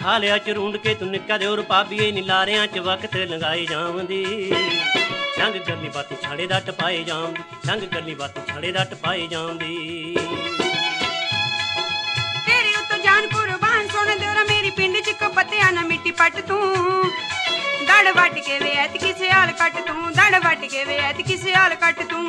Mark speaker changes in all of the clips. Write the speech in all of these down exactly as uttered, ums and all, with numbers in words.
Speaker 1: ਹਾਲਿਆ ਚ ਰੂੰਡ ਕੇ ਤੂੰ ਨਿੱਕਾ ਦਿਓਰ ਭਾਬੀਏ ਨੀ ਲਾਰਿਆਂ ਚ ਵਕਤ ਲੰਘਾਈ ਜਾਵਦੀ ਸੰਗ ਗੱਲੀ ਬਾਤੀ ਛੜੇ ਦਾ ਟਪਾਏ ਜਾਂਦੀ ਸੰਗ ਗੱਲੀ ਬਾਤੀ ਛੜੇ ਦਾ ਟਪਾਏ ਜਾਂਦੀ
Speaker 2: ਤੇਰੇ ਉੱਤੋਂ ਜਾਨ ਕੁਰਬਾਨ ਸੁਣ ਦਿਓਰਾ ਮੇਰੀ ਪਿੰਡ ਚ ਕਪੱਤਿਆਂ ਨਾ ਮਿੱਟੀ ਪੱਟ ਤੂੰ ਦੜ ਵੱਟ ਕੇ ਵੇ ਐਤ ਕਿਸੇ ਹਾਲ ਕੱਟ ਤੂੰ ਦੜ ਵੱਟ ਕੇ ਵੇ ਐਤ ਕਿਸੇ ਹਾਲ ਕੱਟ ਤੂੰ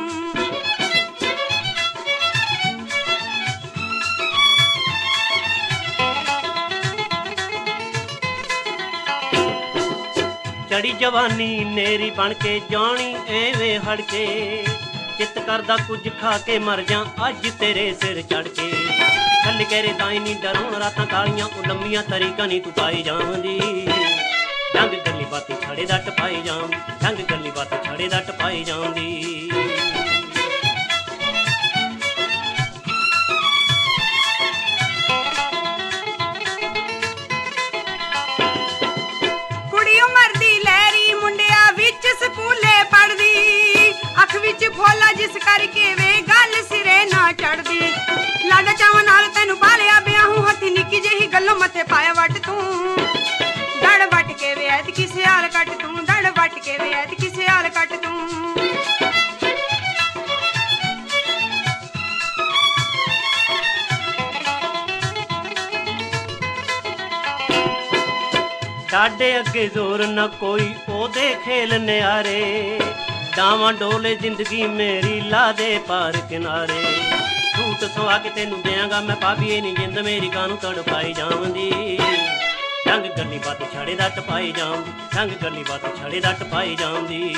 Speaker 1: ਚੜੀ ਜਵਾਨੀ ਨੇਰੀ ਬਣ ਕੇ ਜਾਣੀ ਐਵੇਂ ਹੜ ਕੇ ਚਿੱਤ ਕਰਦਾ ਕੁਝ ਖਾ ਕੇ ਮਰ ਜਾ ਅੱਜ ਤੇਰੇ ਸਿਰ ਚੜ ਕੇ ਥੱਲੇ ਕਰੇ ਤਾਈ ਨੀ ਡਰਾਉਣ ਰਾਤਾਂ ਕਾਲੀਆਂ ਉਹ ਲੰਮੀਆਂ ਤਰੀਕਾਂ ਨੀ ਤੂੰ ਪਾਈ ਜਾਂਦੀ ਜੰਗ ਗੱਲੀ ਬਾਤੀ ਛੜੇ ਦਾ ਟਪਾਈ ਜਾਂਦੀ ਜੰਗ ਗੱਲੀ ਬਾਤੀ ਛੜੇ ਦਾ ਟਪਾਈ ਜਾਂਦੀ
Speaker 2: ਫੋਲਾ ਜਿਸ ਕਰਕੇ ਵੇ ਗੱਲ ਸਿਰੇ ਨਾ ਚੜਦੀ ਲਾਡਾ ਚਾਵਾਂ ਨਾਲ ਤੈਨੂੰ ਪਾਲਿਆ ਵਿਆਹੂ ਹੱਥੀ ਨਿੱਕੀ ਜਿਹੀ ਗੱਲੋਂ ਮੱਥੇ ਪਾਇਆ ਵੱਟ ਤੂੰ ਦੜ ਵੱਟ ਕੇ ਵੇ ਐਤ ਕਿਸੇ ਹਾਲ ਕੱਟ ਤੂੰ ਦੜ ਵੱਟ ਕੇ ਵੇ ਐਤ ਕਿਸੇ ਹਾਲ ਕੱਟ ਤੂੰ
Speaker 1: ਸਾਡੇ ਅੱਗੇ ਜ਼ੋਰ ਨਾ ਕੋਈ ਉਹਦੇ ਖੇਲ ਨਿਆਰੇ ਡਾਵਾਂ ਡੋਲੇ ਜ਼ਿੰਦਗੀ ਮੇਰੀ ਲਾ ਦੇ ਪਾਰ ਕਿਨਾਰੇ ਝੂਠ ਸਵਾ ਕੇ ਤੈਨੂੰ ਦਿਆਂਗਾ ਮੈਂ ਭਾਬੀਏ ਨੀ ਜਿੰਦ ਮੇਰੀ ਕਾਨੂੰ ਤੜਪਾਈ ਜਾਂਦੀ ਜੰਗ ਗੱਲੀ ਬਾਤ ਛੜੇ ਦਾ ਟਪਾਈ ਜਾਂਦੀ ਜੰਗ ਗੱਲੀ ਬਾਤ ਛੜੇ ਦਾ ਟਪਾਈ ਜਾਂਦੀ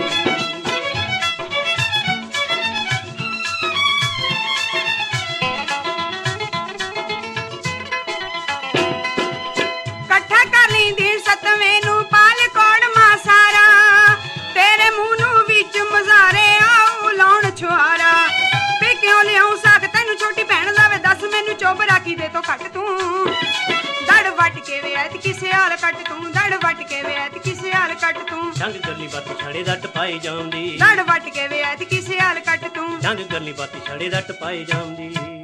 Speaker 2: ਇਕੱਠਾ ਕਰ ਲਈ ਦਿਨ ਸਤਵੇਂ ਨੂੰ ਪਾਲ ਕੋੜ ਮਾ ਸਾਰਾ ਤੇਰੇ ਮੂੰਹ ਨੂੰ ਵਿੱਚ ਮਜ਼ਾਰੇ ਆਉ ਲਾਉਣ ਛੁਆਰਾ ਪੇ ਕਿਉਂ ਲਿਆਉਂ ਸਾਖ ਤੈਨੂੰ ਛੋਟੀ ਭੈਣ ਲਾਵੇ ਦੱਸ ਮੈਨੂੰ ਚੁੱਪ ਰਾਖੀ ਦੇ ਤੋਂ ਘੱਟ ਤੂੰ ਦੜ ਵੱਟ ਕੇ ਵੇ ਐਤ ਕਿਸੇ ਹਾਲ ਕੱਟ ਤੂੰ ਦੜ ਵੱਟ ਕੇ ਵੇ ਐਤ ਕਿਸੇ ਹਾਲ ਕੱਟ ਤੂੰ
Speaker 1: ਜੰਗ ਗੱਲੀ ਬਾਤ ਛੜੇ ਦਾ ਟਪਾਈ ਜਾਂਦੀ
Speaker 2: ਦੜ ਵੱਟ ਕੇ ਵੇ ਐਤ ਕਿਸੇ ਹਾਲ ਕੱਟ ਤੂੰ
Speaker 1: ਜੰਗ ਗੱਲੀ ਬਾਤ ਛੜੇ ਦਾ ਟਪਾਈ ਜਾਂਦੀ